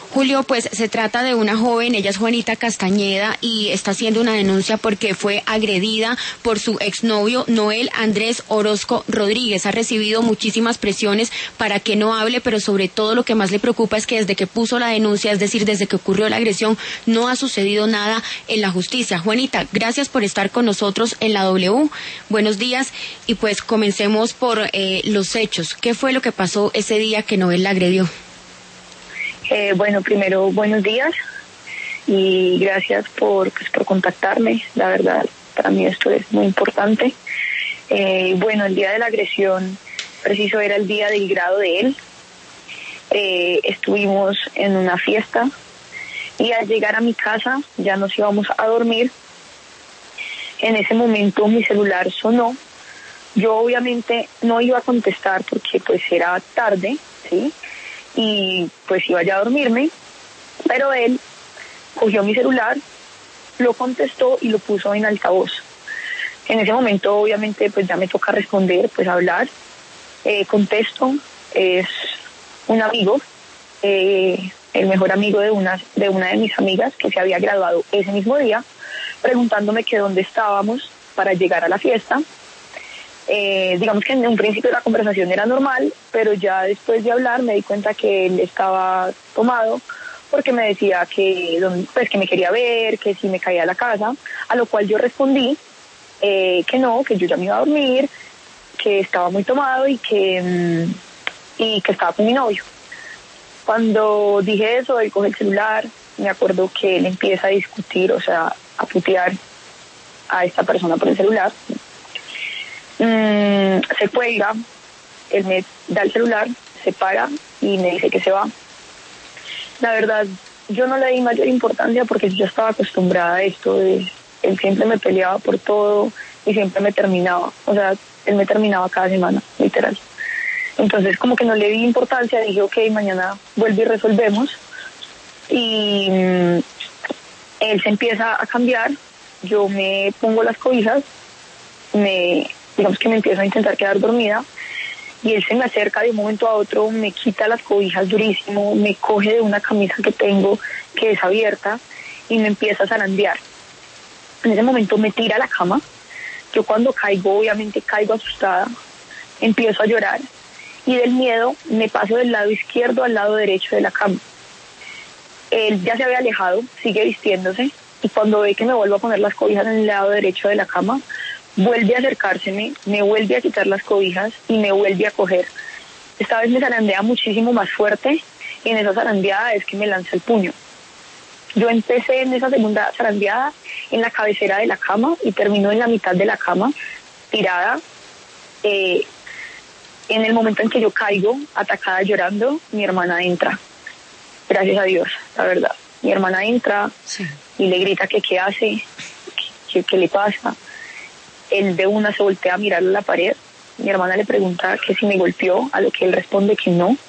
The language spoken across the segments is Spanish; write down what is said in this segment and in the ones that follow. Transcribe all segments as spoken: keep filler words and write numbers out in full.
Julio, pues se trata de una joven, ella es Juanita Castañeda y está haciendo una denuncia porque fue agredida por su exnovio Noel Andrés Orozco Rodríguez. Ha recibido muchísimas presiones para que no hable, pero sobre todo lo que más le preocupa es que desde que puso la denuncia, es decir, desde que ocurrió la agresión, no ha sucedido nada en la justicia. Juanita, gracias por estar con nosotros en la W. Buenos días y pues comencemos por eh, los hechos. ¿Qué fue lo que pasó ese día que Noel la agredió? Eh, bueno, primero, buenos días y gracias por, pues, por contactarme. La verdad, para mí esto es muy importante. Eh, bueno, el día de la agresión, preciso era el día del grado de él. Eh, estuvimos en una fiesta y al llegar a mi casa ya nos íbamos a dormir. En ese momento mi celular sonó. Yo obviamente no iba a contestar porque pues era tarde, ¿sí? Y pues iba ya a dormirme, pero él cogió mi celular, lo contestó y lo puso en altavoz. En ese momento obviamente pues ya me toca responder, pues hablar. Eh, contesto, es un amigo, eh, el mejor amigo de una, de una de mis amigas que se había graduado ese mismo día, preguntándome que dónde estábamos para llegar a la fiesta. Eh, digamos que en un principio la conversación era normal, pero ya después de hablar me di cuenta que él estaba tomado porque me decía que, pues, que me quería ver, que si me caía a la casa, a lo cual yo respondí eh, que no, que yo ya me iba a dormir, que estaba muy tomado y que, mmm, y que estaba con mi novio. Cuando dije eso, él coge el celular, me acuerdo que él empieza a discutir, o sea, a putear a esta persona por el celular. Mm, se cuelga, él me da el celular, se para y me dice que se va. La verdad, yo no le di mayor importancia porque yo estaba acostumbrada a esto, de, él siempre me peleaba por todo y siempre me terminaba, o sea, él me terminaba cada semana, literal. Entonces como que no le di importancia, dije ok, mañana vuelve y resolvemos. Y mm, él se empieza a cambiar, yo me pongo las cobijas, me... digamos que me empiezo a intentar quedar dormida y él se me acerca de un momento a otro, me quita las cobijas durísimo, me coge de una camisa que tengo que es abierta y me empieza a zarandear. En ese momento me tira a la cama, yo cuando caigo obviamente caigo asustada, empiezo a llorar y del miedo me paso del lado izquierdo al lado derecho de la cama. Él ya se había alejado, sigue vistiéndose y cuando ve que me vuelvo a poner las cobijas en el lado derecho de la cama, vuelve a acercárseme, me vuelve a quitar las cobijas y me vuelve a coger. Esta vez me zarandea muchísimo más fuerte y en esa zarandeada es que me lanza el puño. Yo empecé en esa segunda zarandeada en la cabecera de la cama y terminó en la mitad de la cama, tirada. Eh, en el momento en que yo caigo, atacada llorando, mi hermana entra. Gracias a Dios, la verdad. Mi hermana entra sí. Y le grita que qué hace, que qué le pasa. Él de una se voltea a mirar a la pared. Mi hermana le pregunta que si me golpeó, a lo que él responde que no.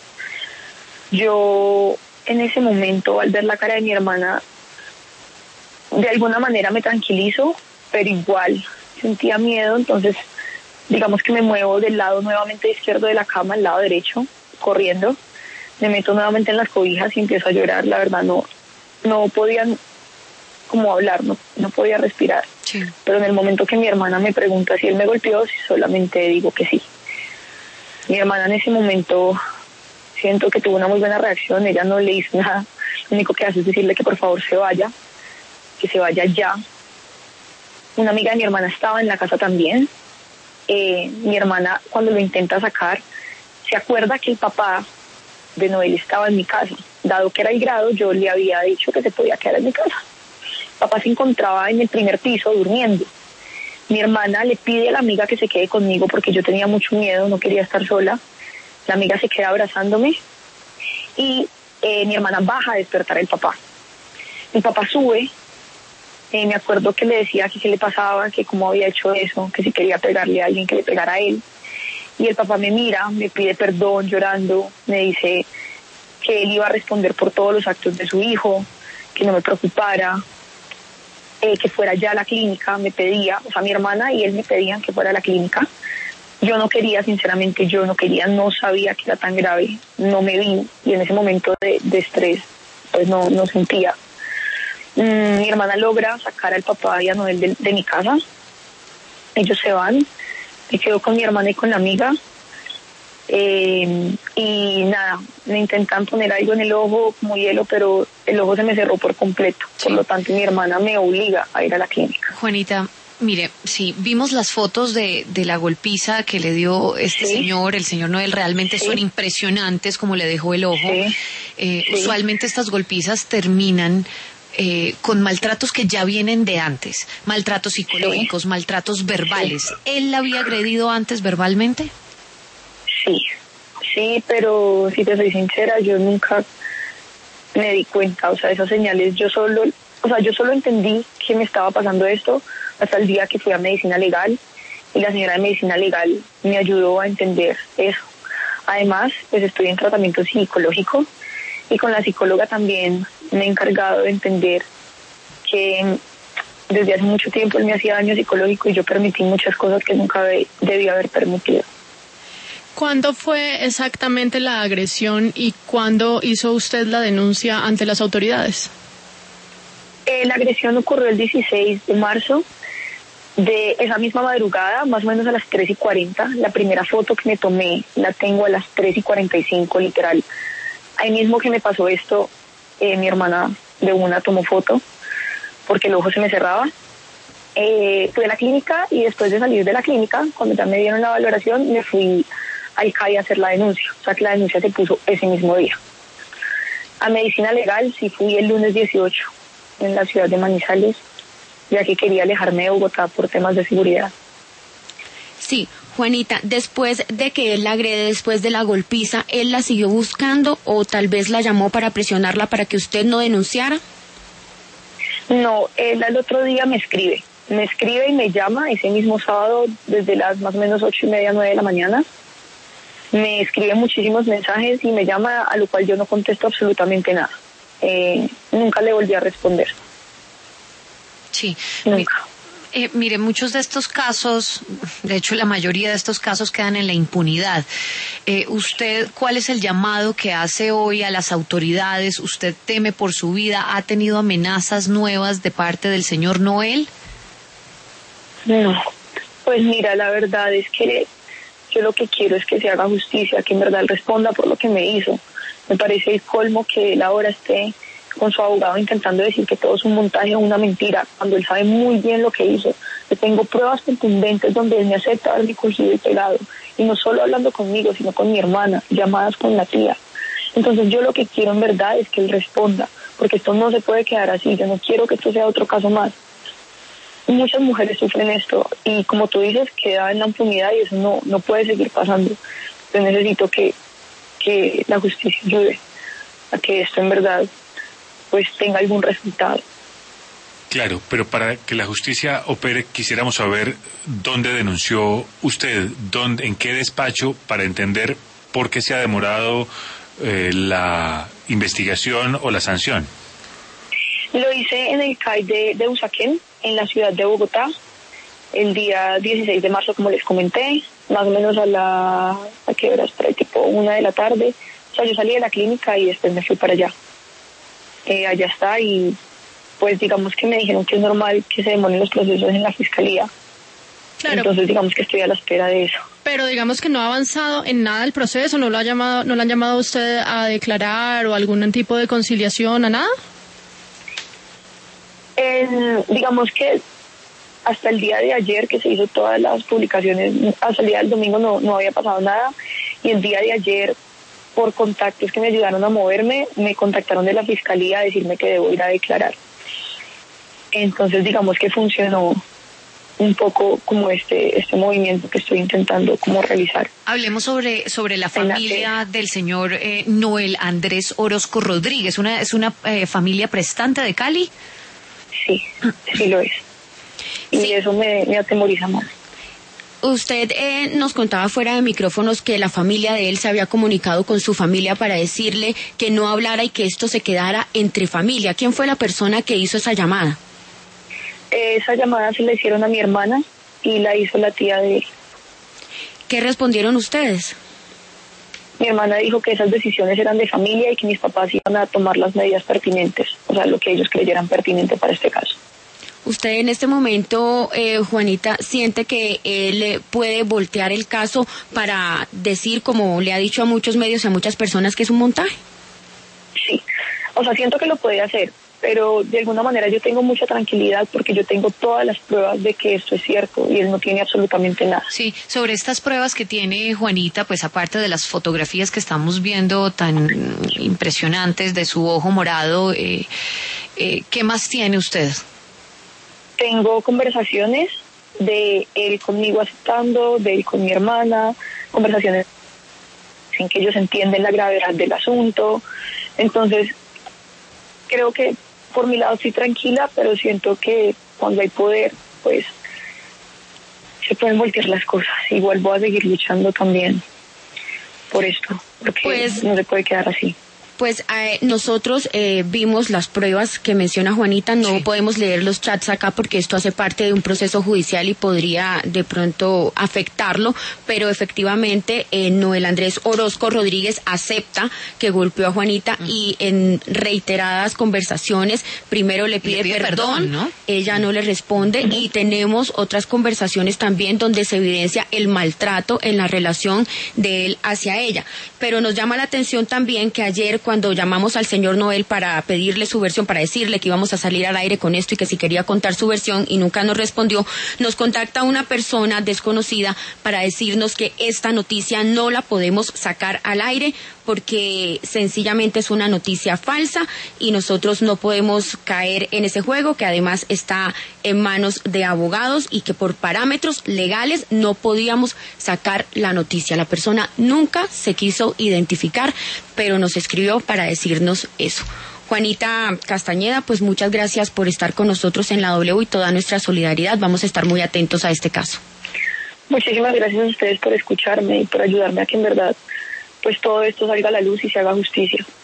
Yo en ese momento, al ver la cara de mi hermana, de alguna manera me tranquilizo, pero igual sentía miedo, entonces digamos que me muevo del lado nuevamente izquierdo de la cama al lado derecho, corriendo. Me meto nuevamente en las cobijas y empiezo a llorar. La verdad no, no podía como hablar, no, no podía respirar. Sí. Pero en el momento que mi hermana me pregunta si él me golpeó, solamente digo que sí. Mi hermana en ese momento siento que tuvo una muy buena reacción, ella no le hizo nada, lo único que hace es decirle que por favor se vaya, que se vaya ya. Una amiga de mi hermana estaba en la casa también. Eh, mi hermana cuando lo intenta sacar, se acuerda que el papá de Noel estaba en mi casa. Dado que era el grado, yo le había dicho que se podía quedar en mi casa. Papá se encontraba en el primer piso durmiendo. Mi hermana le pide a la amiga que se quede conmigo porque yo tenía mucho miedo, no quería estar sola. La amiga se queda abrazándome y eh, mi hermana baja a despertar al papá. Mi papá sube, eh, me acuerdo que le decía que qué le pasaba, que cómo había hecho eso, que si quería pegarle a alguien que le pegara a él. Y el papá me mira, me pide perdón llorando, me dice que él iba a responder por todos los actos de su hijo, que no me preocupara. Eh, que fuera ya a la clínica, me pedía, o sea, mi hermana y él me pedían que fuera a la clínica. Yo no quería, sinceramente, yo no quería, no sabía que era tan grave, no me vi, y en ese momento de, de estrés pues no, no sentía. Mm, mi hermana logra sacar al papá y a Noel de, de mi casa. Ellos se van, me quedo con mi hermana y con la amiga. Eh, y nada, me intentan poner algo en el ojo como hielo, pero el ojo se me cerró por completo. Sí. Por lo tanto, mi hermana me obliga a ir a la clínica. Juanita, mire, sí, vimos las fotos de, de la golpiza que le dio este sí. señor, el señor Noel, realmente sí. son impresionantes como le dejó el ojo. Sí. Eh, sí. Usualmente estas golpizas terminan eh, con maltratos que ya vienen de antes, maltratos psicológicos, sí. maltratos verbales. Sí. ¿Él la había agredido antes verbalmente? Sí, sí, pero si te soy sincera, yo nunca me di cuenta, o sea, esas señales, yo solo, o sea, yo solo entendí que me estaba pasando esto hasta el día que fui a medicina legal y la señora de medicina legal me ayudó a entender eso. Además, pues estoy en tratamiento psicológico y con la psicóloga también me he encargado de entender que desde hace mucho tiempo él me hacía daño psicológico y yo permití muchas cosas que nunca debía haber permitido. ¿Cuándo fue exactamente la agresión y cuándo hizo usted la denuncia ante las autoridades? Eh, la agresión ocurrió el dieciséis de marzo de esa misma madrugada, más o menos a las tres y cuarenta. La primera foto que me tomé la tengo a las tres y cuarenta y cinco, literal. Ahí mismo que me pasó esto, eh, mi hermana de una tomó foto porque el ojo se me cerraba. Eh, fui a la clínica y después de salir de la clínica, cuando ya me dieron la valoración, me fui al C A I a hacer la denuncia, o sea que la denuncia se puso ese mismo día. A medicina legal sí fui el lunes dieciocho en la ciudad de Manizales, ya que quería alejarme de Bogotá por temas de seguridad. Sí, Juanita, después de que él la agrede, después de la golpiza, ¿él la siguió buscando o tal vez la llamó para presionarla para que usted no denunciara? No, él al otro día me escribe, me escribe y me llama ese mismo sábado desde las más o menos ocho y media, nueve de la mañana. Me escribe muchísimos mensajes y me llama, a lo cual yo no contesto absolutamente nada. Eh, nunca le volví a responder. Sí. Nunca. Eh, mire, muchos de estos casos, de hecho la mayoría de estos casos quedan en la impunidad. Eh, ¿Usted cuál es el llamado que hace hoy a las autoridades? ¿Usted teme por su vida? ¿Ha tenido amenazas nuevas de parte del señor Noel? No, pues mira, la verdad es que yo lo que quiero es que se haga justicia, que en verdad él responda por lo que me hizo. Me parece el colmo que él ahora esté con su abogado intentando decir que todo es un montaje o una mentira, cuando él sabe muy bien lo que hizo. Yo tengo pruebas contundentes donde él me acepta haberme cogido y pegado, y no solo hablando conmigo, sino con mi hermana, llamadas con la tía. Entonces yo lo que quiero en verdad es que él responda, porque esto no se puede quedar así. Yo no quiero que esto sea otro caso más. Muchas mujeres sufren esto y, como tú dices, queda en la impunidad y eso no, no puede seguir pasando. Yo necesito que, que la justicia ayude a que esto en verdad pues tenga algún resultado. Claro, pero para que la justicia opere quisiéramos saber dónde denunció usted, dónde, en qué despacho, para entender por qué se ha demorado eh, la investigación o la sanción. Lo hice en el C A I de, de Usaquén, en la ciudad de Bogotá, el día dieciséis de marzo, como les comenté, más o menos a la, ¿a qué horas? Por ahí, tipo una de la tarde. O sea, yo salí de la clínica y después me fui para allá. Eh, allá está, y pues digamos que me dijeron que es normal que se demoren los procesos en la fiscalía. Claro. Entonces digamos que estoy a la espera de eso. Pero digamos que no ha avanzado en nada el proceso, no lo ha llamado, no lo han llamado a usted a declarar o algún tipo de conciliación, a nada. El, digamos que hasta el día de ayer que se hizo todas las publicaciones, hasta el día del domingo no, no había pasado nada, y el día de ayer, por contactos que me ayudaron a moverme, me contactaron de la fiscalía a decirme que debo ir a declarar. Entonces digamos que funcionó un poco como este este movimiento que estoy intentando como realizar. Hablemos sobre sobre la familia la del señor eh, Noel Andrés Orozco Rodríguez. Una, ¿Es una eh, familia prestante de Cali? Sí, sí lo es. Y sí, eso me, me atemoriza más. Usted eh, nos contaba fuera de micrófonos que la familia de él se había comunicado con su familia para decirle que no hablara y que esto se quedara entre familia. ¿Quién fue la persona que hizo esa llamada? Eh, esa llamada se la hicieron a mi hermana y la hizo la tía de él. ¿Qué respondieron ustedes? Mi hermana dijo que esas decisiones eran de familia y que mis papás iban a tomar las medidas pertinentes, o sea, lo que ellos creyeran pertinente para este caso. ¿Usted en este momento, eh, Juanita, siente que él puede voltear el caso para decir, como le ha dicho a muchos medios y a muchas personas, que es un montaje? Sí, o sea, siento que lo puede hacer, pero de alguna manera yo tengo mucha tranquilidad porque yo tengo todas las pruebas de que esto es cierto y él no tiene absolutamente nada. Sí, sobre estas pruebas que tiene Juanita, pues aparte de las fotografías que estamos viendo tan impresionantes de su ojo morado, eh, eh, ¿qué más tiene usted? Tengo conversaciones de él conmigo aceptando, de él con mi hermana, conversaciones sin que ellos entienden la gravedad del asunto. Entonces, creo que por mi lado estoy tranquila, pero siento que cuando hay poder, pues se pueden voltear las cosas. Igual voy a seguir luchando también por esto, porque pues, no se puede quedar así. Pues eh, nosotros eh, vimos las pruebas que menciona Juanita, no sí. podemos leer los chats acá porque esto hace parte de un proceso judicial y podría de pronto afectarlo, pero efectivamente eh, Noel Andrés Orozco Rodríguez acepta que golpeó a Juanita mm. y en reiteradas conversaciones primero le pide, le pide perdón, perdón ¿no? ella mm. no le responde mm. y tenemos otras conversaciones también donde se evidencia el maltrato en la relación de él hacia ella, pero nos llama la atención también que ayer cuando llamamos al señor Noel para pedirle su versión, para decirle que íbamos a salir al aire con esto y que si quería contar su versión y nunca nos respondió, nos contacta una persona desconocida para decirnos que esta noticia no la podemos sacar al aire porque sencillamente es una noticia falsa y nosotros no podemos caer en ese juego que además está en manos de abogados y que por parámetros legales no podíamos sacar la noticia. La persona nunca se quiso identificar, pero nos escribió para decirnos eso. Juanita Castañeda, pues muchas gracias por estar con nosotros en la W y toda nuestra solidaridad. Vamos a estar muy atentos a este caso. Muchísimas gracias a ustedes por escucharme y por ayudarme a que en verdad pues todo esto salga a la luz y se haga justicia.